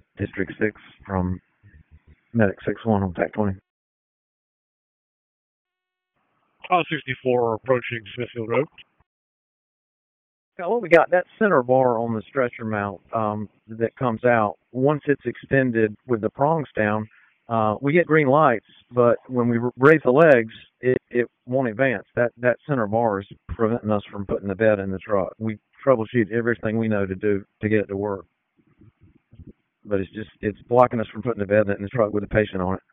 District 6 from Medic 6-1 on TAC 20. 64 approaching Smithfield Road. Now, what we got, that center bar on the stretcher mount that comes out, once it's extended with the prongs down, we get green lights, but when we raise the legs, it won't advance. That center bar is preventing us from putting the bed in the truck. We troubleshoot everything we know to do to get it to work. But it's blocking us from putting the bed in the truck with the patient on it.